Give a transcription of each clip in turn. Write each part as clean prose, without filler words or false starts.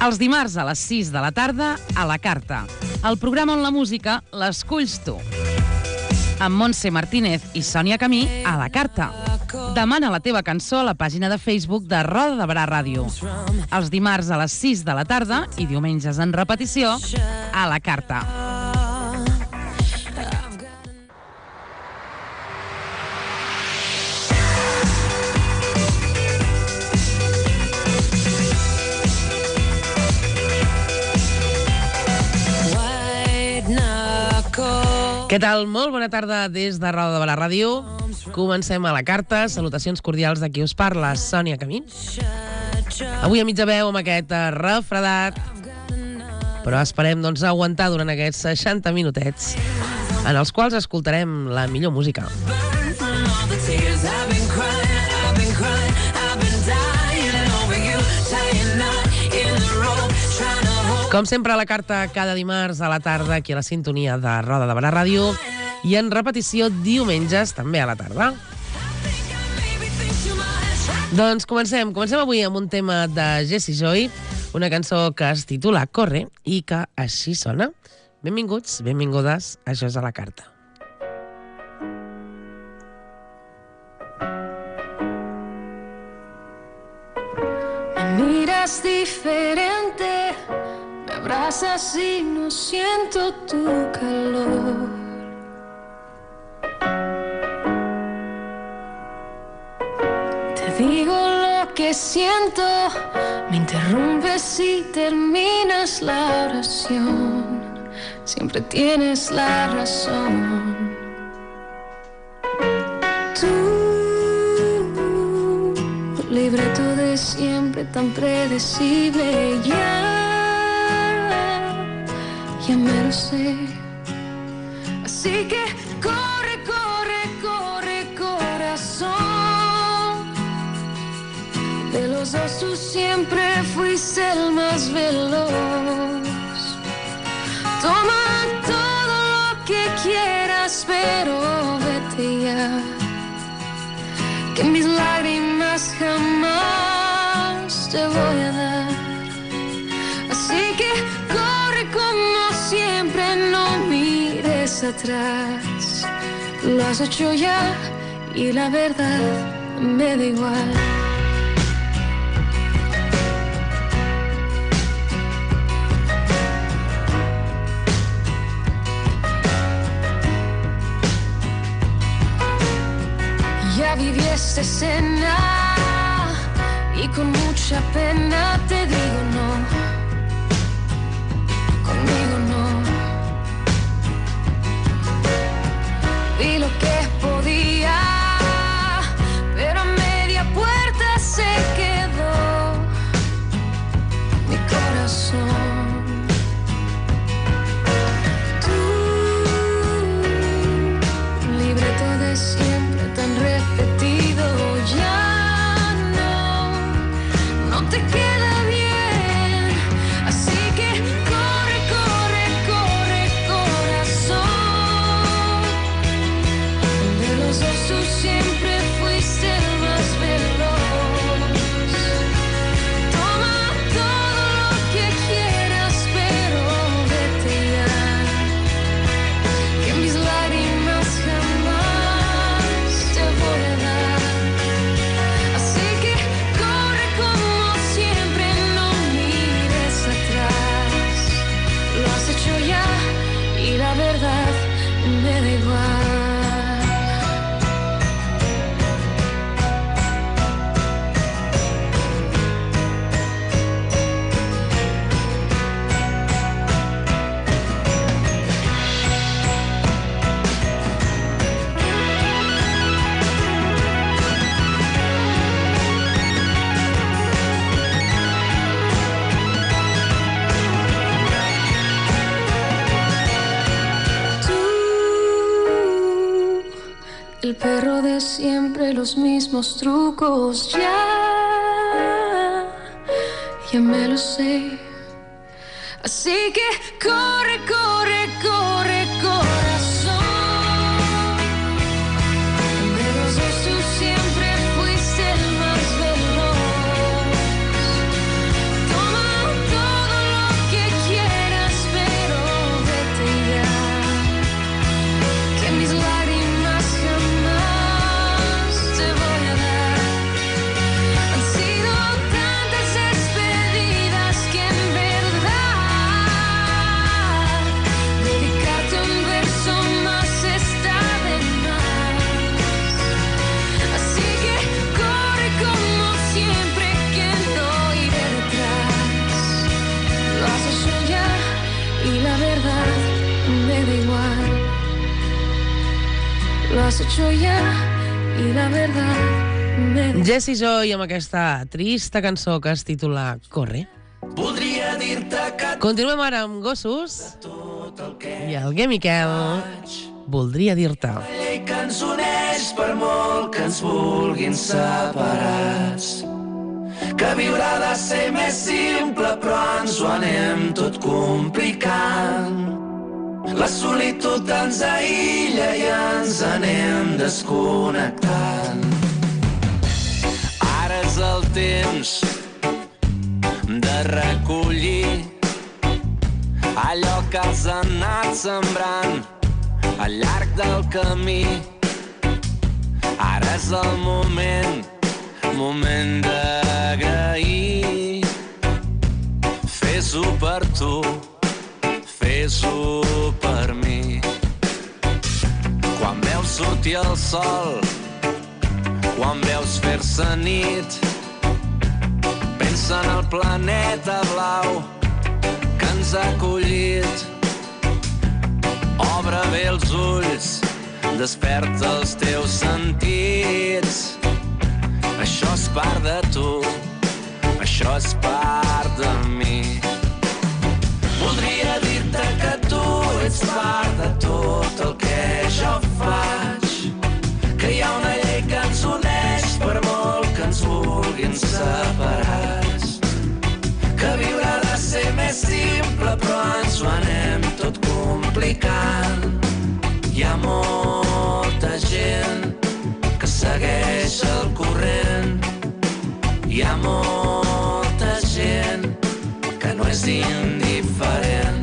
Els dimarts a les 6 de la tarda, a la Carta. El programa on la música l'esculls tu. Amb Montse Martínez i Sònia Camí, a la Carta. Demana la teva cançó a la pàgina de Facebook de Roda de Barà Ràdio. Els dimarts a les 6 de la tarda i diumenges en repetició, a la Carta. Què tal? Molt bona tarda des de Roda de Barà Ràdio. Comencem a la Carta. Salutacions cordials de qui us parla, Sònia Camí. Avui a mitja veu amb aquest refredat, però esperem aguantar durant aquests 60 minutets en els quals escoltarem la millor música. Com sempre a la Carta, cada dimarts a la tarda, aquí a la sintonia de Roda de Barà Ràdio, i en repetició diumenges, també a la tarda. Doncs comencem avui amb un tema de Jessie Joy, una cançó que es titula Corre i que així sona. Benvinguts, benvingudes, això és a la Carta. Me miras diferente, me abrazas y no siento tu calor. Te digo lo que siento, me interrumpes y terminas la oración. Siempre tienes la razón. Tú, libreto de siempre tan predecible, ya me lo sé. Así que corre, corre, corre, corazón. De los dos tú siempre fuiste el más veloz. Toma todo lo que quieras, pero vete ya, que mis lágrimas jamás te voy a dar. Así que corre como siempre, no mires atrás. Lo has hecho ya y la verdad me da igual. Ya viví esta escena y con mucha pena te digo no. Conmigo no. Vi lo que podía, pero a media puerta se quedó mi corazón. Tú, libreto de siempre tan repetido, ya no te queda bien. Así que corre, corre, corre, corazón. De los dos tú siempre fuiste el más veloz. Toma todo lo que quieras, pero vete ya, que mis lágrimas jamás te voy a dar. Así que corre como siempre, no mires atrás. Lo has hecho ya y la verdad me da igual. El perro de siempre, los mismos trucos, ya me lo sé. Así que corre, corre, corre, corazón. De los dos tú siempre fuiste el más veloz. Toma todo has hecho ya y la verdad me... Jessie Joy amb aquesta trista cançó que es titula Corre. Voldria dir-te que Continuem ara amb Gossos i el Gué Miquel voldria dir-te. la llei que ens uneix per molt que ens vulguin separats, que viure ha de ser més simple però ens ho anem tot complicant. La solitud ens aïlla i ens anem desconnectant. Ara és el temps de recollir allò que has anat sembrant al llarg del camí. Ara és el moment d'agrair. Fes-ho per tu, fes-ho per mi. Quan veus sortir el sol, quan veus fer-se nit, pensa en el planeta blau que ens ha acollit. Obre bé els ulls, desperta els teus sentits. Això és part de tu, això és part de mi. Voldria dir-te que tu ets part de tot el que jo faig, que hi ha una llei que ens uneix per molt que ens vulguin separats, que viure ha de ser més simple però ens ho anem tot complicant. Hi ha molta gent que segueix el corrent, hi ha molta gent que no és indiferent.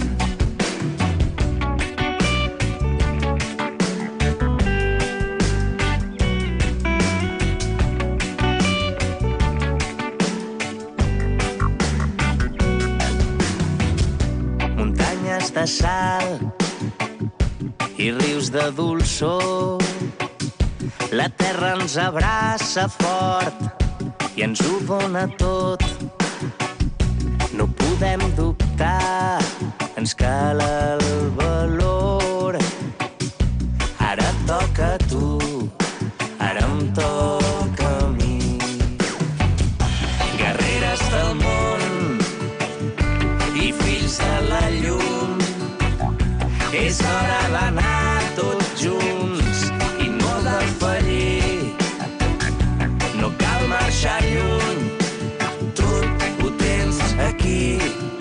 Muntanyes de sal i rius de dolçor, la terra ens abraça fort i ens ho dona tot. No podem dubtar, ens cal el valor. Ara toca a tu, ara em toca a mi. Guerreres del món i fills de la llum, és hora d'anar tots junts i no defallir. No cal marxar lluny, tot ho tens aquí.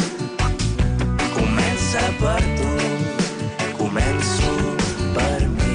Comença per tu, començo per mi.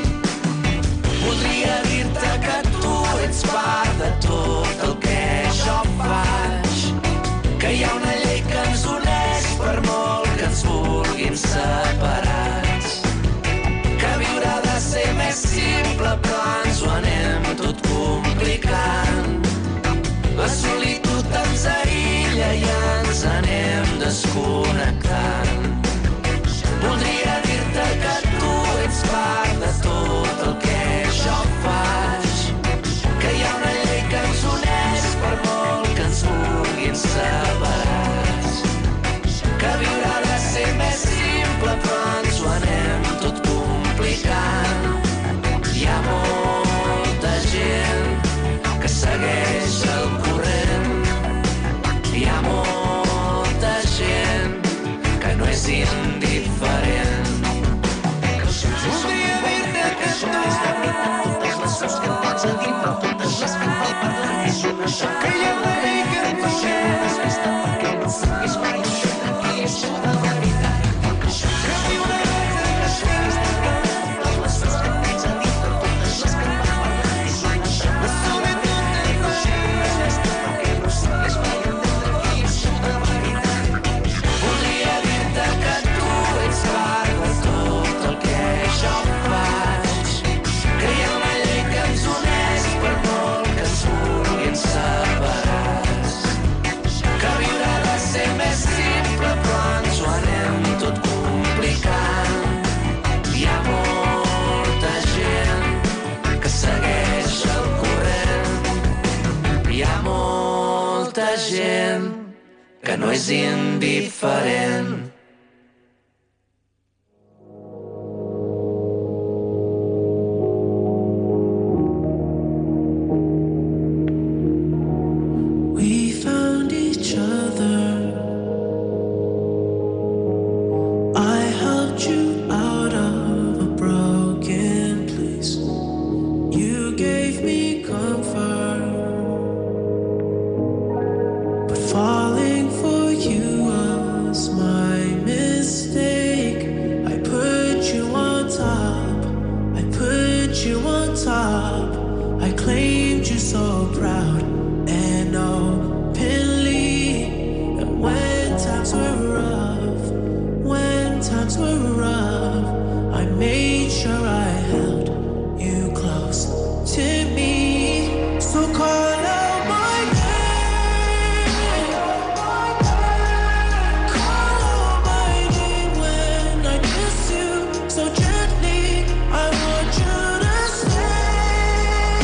Podria dir-te que tu ets part de tot el que jo faig, que hi ha una llei que ens uneix per molt que ens vulguin separats, que viure ha de ser més simple però ens ho anem tot complicant. La solitud ens aïlla i ens anem desconnectant. Voldria dir-te que tu ets part de tot el que jo faig, que hi ha una llei que ens uneix per molt que ens vulguin separats, que viure ha de ser més simple però ens ho anem tot complicant. Hi ha molta gent que segueix el corrent, hi ha molta gent que no és indiferent. Voldria dir-te que totes les coses que tens a dir, però totes les que fan part de mi són això, que hi ha una llei que ens uneix perquè no siguis mai aquí és la veritat. Que viure ha de ser totes les coses que tens a dir, però totes les que fan part de mi són això. La solitud ens uneix perquè no siguis mai aquí és la veritat. Voldria dir-te que tu ets part de tot el que jo faig, que hi ha una llei que ens uneix per molt que ens vulguin separats, que viure ha de ser més simple però ens ho anem tot complicant. Hi ha molta gent que segueix el corrent, hi ha molta gent que no és indiferent. Falling for you was my mistake. I put you on top. I put you on top. I claimed you so proud and openly. And when times were rough, I made sure I held you close to me. So call out my name. Call out my name when I kiss you so gently. I want you to stay.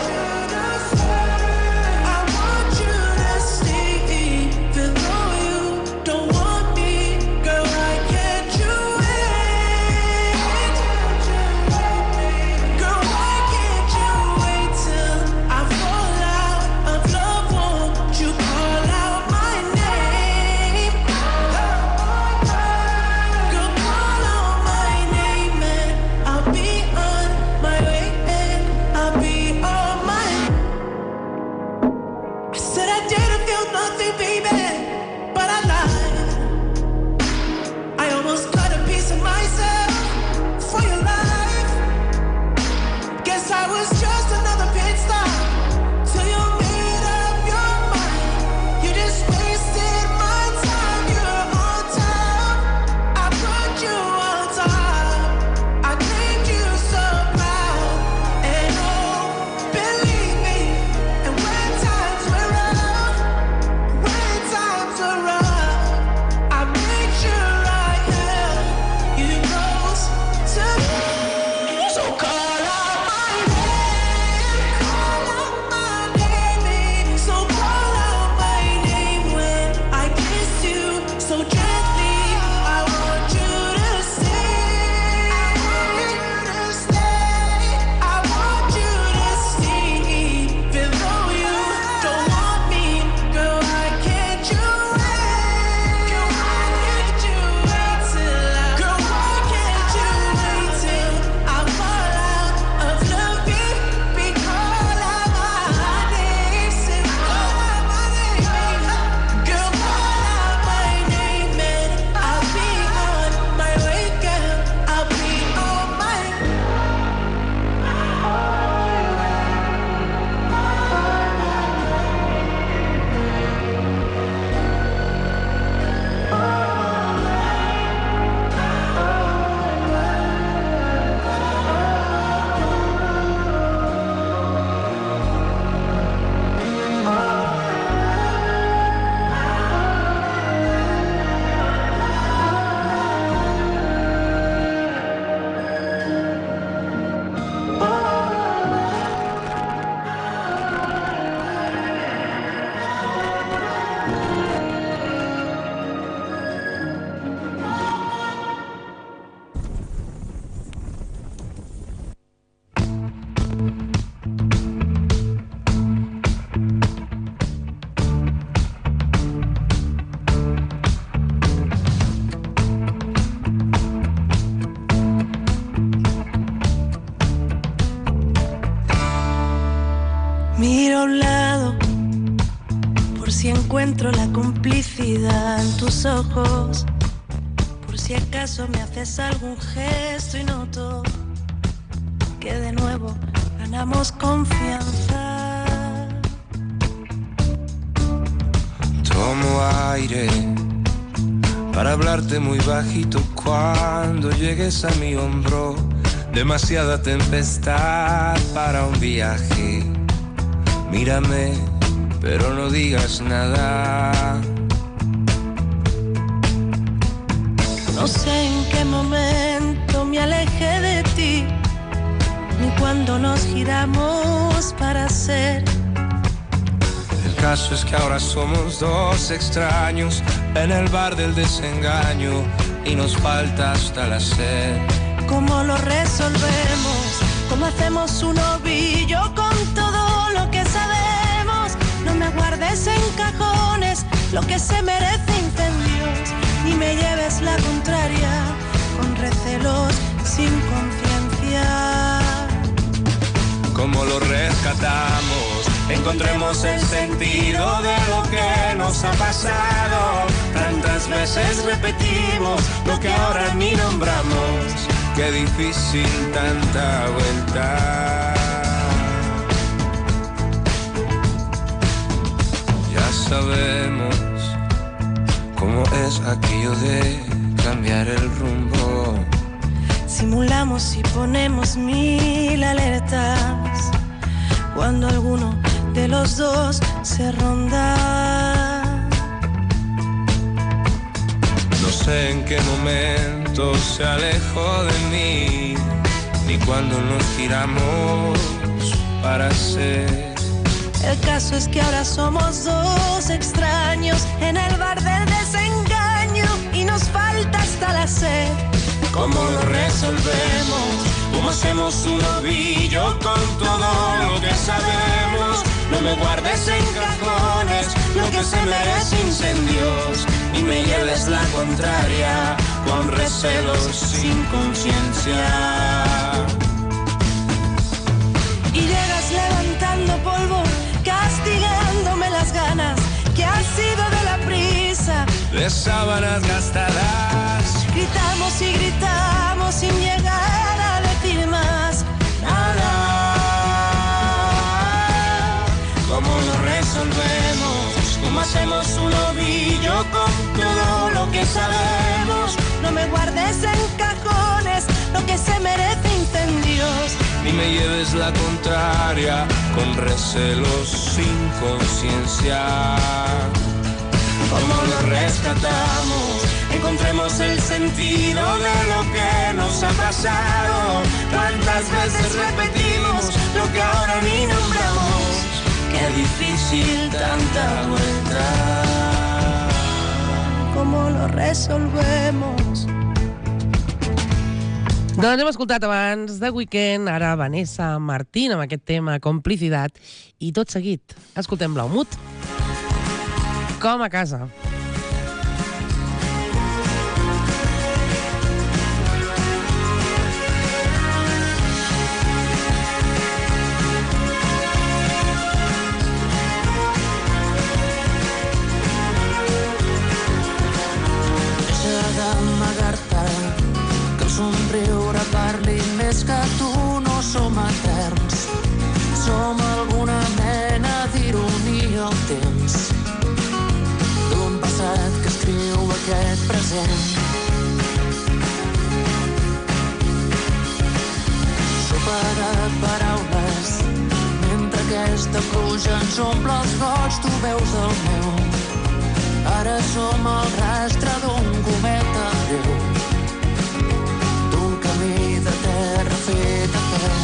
I want you to stay, even though you don't want me. Girl, why can't you wait? Girl, why can't you wait till I fall out of love? Won't you call out my name? Girl, call out my name and I'll be on my way and I'll be on my. I said I didn't feel nothing, baby, but I lied. I almost cut a piece of myself for your life. Guess I was just another pit stop till you made up your mind. You just wasted my time. You're on top. I put you on top. I claimed you so proud. And oh, believe me. And when times were rough, I made sure I held you close to me. So call out my name. Call out my name. So call out my name when I kiss you so gently. I want you to stay. I want you to stay, even though you don't want me. Girl, why can't you wait? Girl, why can't you wait till I? Girl, why can't you wait till I fall out of love? Baby, call out my name. Say, call out my name. Girl, call out my name and I'll be on my way, girl. I'll be on my. Miro a un lado por si encuentro la complicidad en tus ojos, por si acaso me haces algún gesto y noto que de nuevo ganamos confianza. Tomo aire para hablarte muy bajito cuando llegues a mi hombro. Demasiada tempestad para un viaje. Mírame, pero no digas nada. No sé en qué momento me alejé de ti, ni cuando nos giramos para ser. El caso es que ahora somos dos extraños en el bar del desengaño y nos falta hasta la sed. ¿Cómo lo resolvemos? ¿Cómo hacemos un ovillo con todo lo que sabemos? No me guardes en cajones lo que se merece incendios, ni me lleves la contraria con recelos sin conciencia. ¿Cómo lo rescatamos? Encontremos el sentido de lo que nos nos ha pasado. Tantas veces repetimos lo que ahora ni nombramos. Qué difícil tanta vuelta. Ya sabemos cómo es aquello de cambiar el rumbo. Simulamos y ponemos 1000 alertas cuando alguno de los dos se ronda. No sé en qué momento se alejó de mí, ni cuando nos giramos para ser. El caso es que ahora somos dos extraños en el bar del desengaño y nos falta hasta la sed. ¿Cómo lo resolvemos? ¿Cómo hacemos un ovillo con todo lo que sabemos? No me guardes en cajones lo que se merece incendios, ni me lleves la contraria con recelos sin conciencia. Y llegas levantando polvo, castigándome las ganas que han sido de la prisa. De sábanas gastadas, Gritamos y gritamos sin llegar a decir más nada. ¿cómo lo resolvemos? ¿Cómo hacemos un ovillo con todo lo que sabemos? No me guardes en cajones lo que se merece incendios. Ni me lleves la contraria con recelos sin conciencia. ¿Cómo lo rescatamos? Encontremos el sentido de lo que nos ha pasado. Tantas veces repetimos lo que ahora ni nombramos. Qué difícil tanta vuelta. ¿Cómo lo resolvemos? Doncs hem escoltat abans The Weeknd, ara Vanessa Martín amb aquest tema Complicitat, i tot seguit escoltem Blaumut, Com a casa. Somriure parli més que tu, no som eterns. Som alguna mena d'ironia al temps, d'un passat que escriu aquest present. Sopa de paraules, mentre aquesta pluja ens omple els goig, tu veus el meu. Ara som el rastre d'un cometa greu, de terra feta a peu.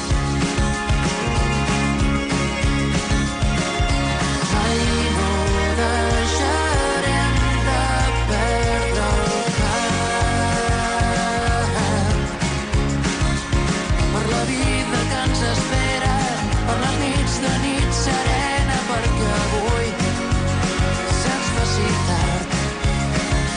Mai no deixarem de perdre el cap per la vida que ens espera, per les nits de nit serena, perquè avui se'ns faci tard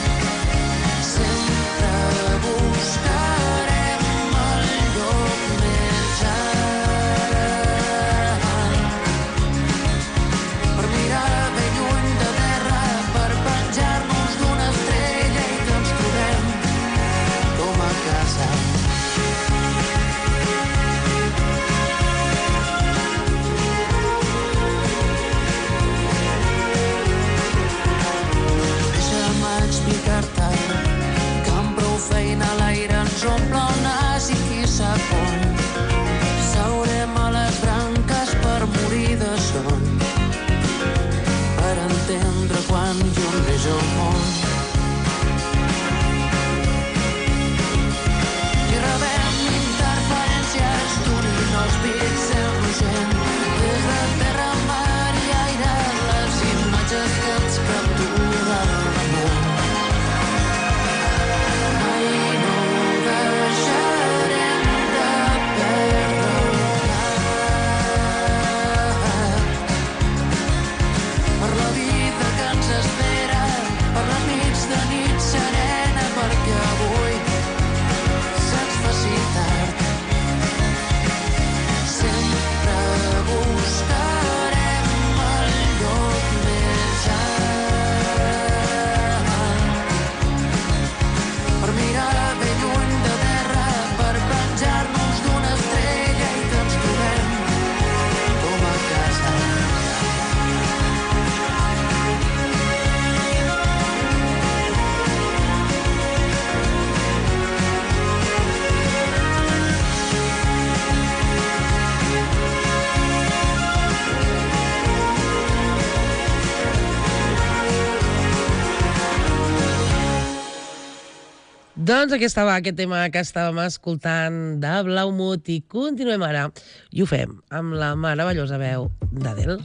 Doncs aquest tema que estàvem escoltant de Blaumut i continuem ara. I ho fem amb la meravellosa veu d'Adele.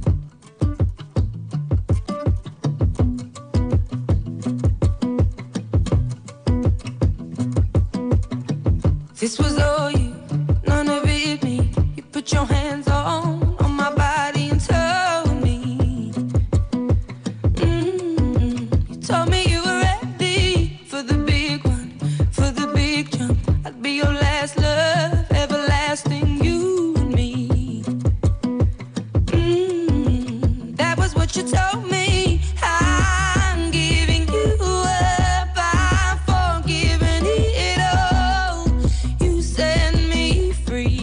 This was all you, none of it me. You put your hands on my body and told me. You told me you were ready for the big one, for the big jump. I'd be your last love, everlasting, you and me. That was what you told me. I'm giving you up, I'm forgiving it all. You set me free.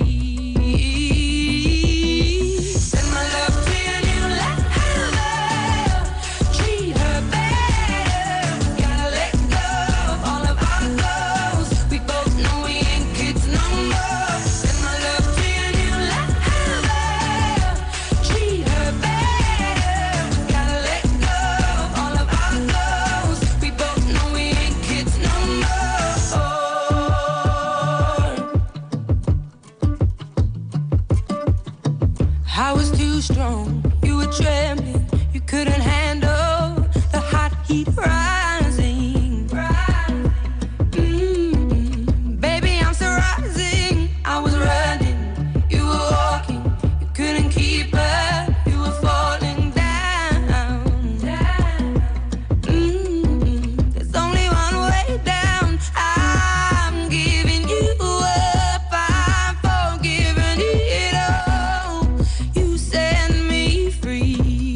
Send my love to your new lover. Treat her better. Gotta let go of all of our goals. We both know we ain't kids no more. Send my love to your new lover. Treat her better. Gotta let go of all of our goals. We both know we ain't kids no more. I was too strong, you were trembling, you couldn't handle the hot heat rising. Baby, I'm still rising. I was running, you were walking, you couldn't keep up, you were falling down. There's only one way down. I'm giving you up, I'm forgiving it all. You set me free.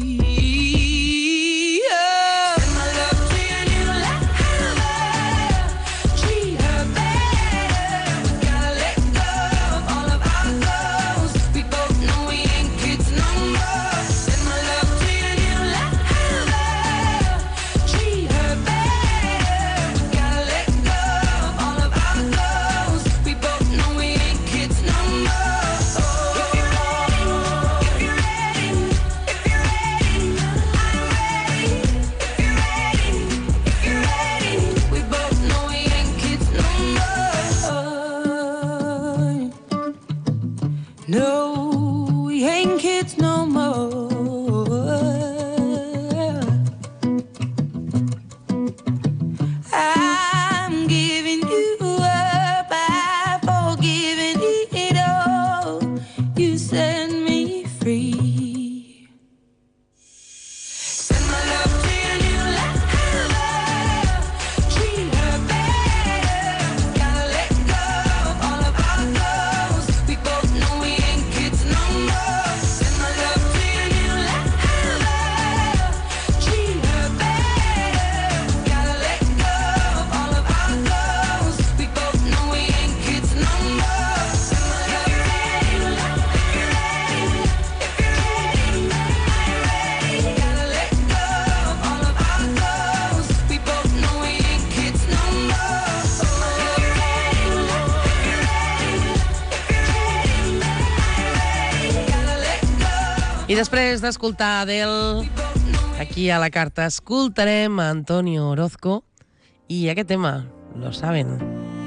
Send my love to your new lover. Treat her better. Gotta let go of all of our goals. We both know we ain't kids no more. Send my love to your new lover. Treat her better. Gotta let go of all of our goals. We both know we ain't kids no more. If you're ready, I'm ready. If you're ready, we both know we ain't kids no more. No, we ain't kids no more. I'm giving you up, I'm forgiving it all. You set me free. Send my love to your new lover. Treat her better. Gotta let go of all of our goals. We both know we ain't kids no more. Send my love to your new lover. Treat her better. Gotta let go of all of our goals. We both know we ain't kids no more. Send my love. If you're ready, gotta let go of all of our goals. We both know we ain't kids no more. If you're ready, gotta let go. I després d'escoltar Adele, aquí a la carta escoltarem a Antonio Orozco i aquest tema, Lo saben.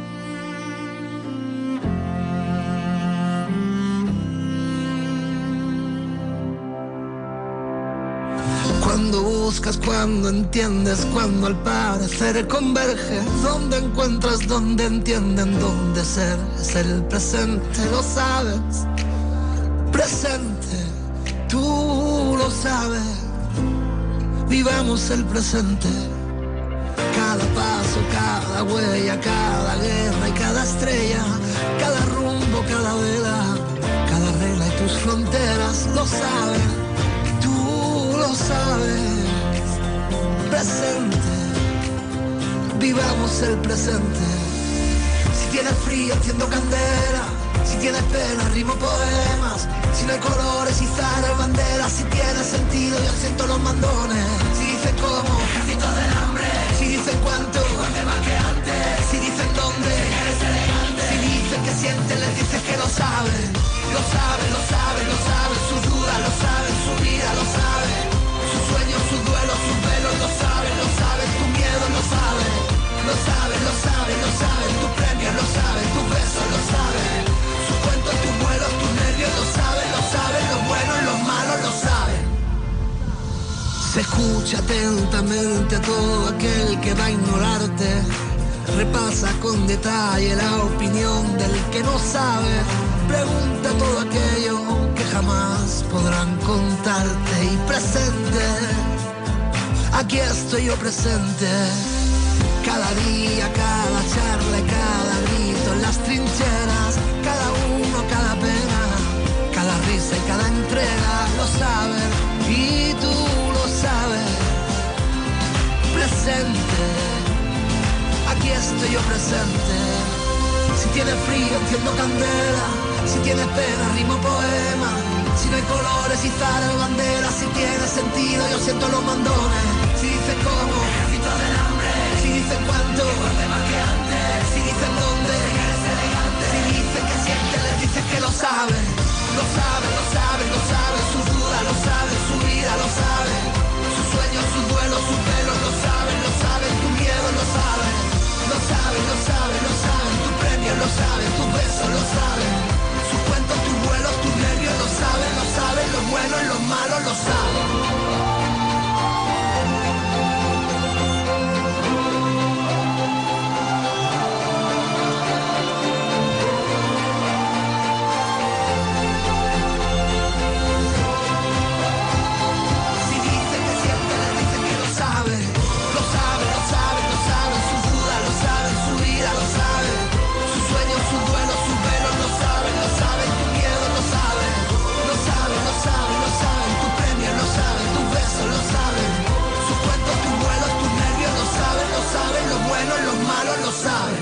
Cuando buscas, cuando entiendes, cuando al parecer converge, donde encuentras, donde entienden, donde ser es el presente, lo sabes, presente, tú lo sabes, vivamos el presente, cada paso, cada huella, cada guerra y cada estrella, cada rumbo, cada vela, cada regla y tus fronteras, lo saben. Lo sabes, presente, vivamos el presente. Si tienes frío, enciendo candela. Si tienes pena, rimo poemas. Si no hay colores, izar banderas. Si tiene sentido, yo siento los mandones. Si dicen cómo, ejército del hambre. Si dicen cuánto, ¿dónde más que antes? Si dicen dónde, eres elegante. Si dicen que sienten, les dices que lo saben. Lo saben, lo saben, lo saben. Sus dudas lo saben, su vida lo saben. Sus sueños, sus duelos, sus velos lo saben, tu miedo lo saben, lo saben, lo saben, Escucha atentamente a todo aquel que va a ignorarte. Repasa con detalle la opinión del que no sabe. Pregunta todo aquello que jamás podrán contarte. Y presente, aquí estoy yo presente. Cada día, cada charla, cada grito en las trincheras. Cada uno, cada pena, cada risa y cada entrega. Lo saben y tú lo sabes. Presente, aquí estoy yo presente. Si tienes frío enciendo candela, si tienes pena rimo poema. Si no hay colores izaré bandera, si tiene sentido yo siento los mandones. Si dices cómo, ejército del hambre. Si dicen cuánto, más que antes. Si dicen dónde, eres elegante. Si dicen que sienten, les dices que lo saben. Lo saben, lo saben, lo saben. Sus dudas lo saben, su vida lo saben. Sus sueños, sus duelos, sus pelos lo saben, lo saben. Tu miedo lo saben. Lo saben, lo saben, lo saben. Tu premio lo saben, tus besos lo saben. Sus cuentos, tus vuelos, tus nervios lo saben, lo saben. Los buenos y los malos lo saben. Los malos lo saben.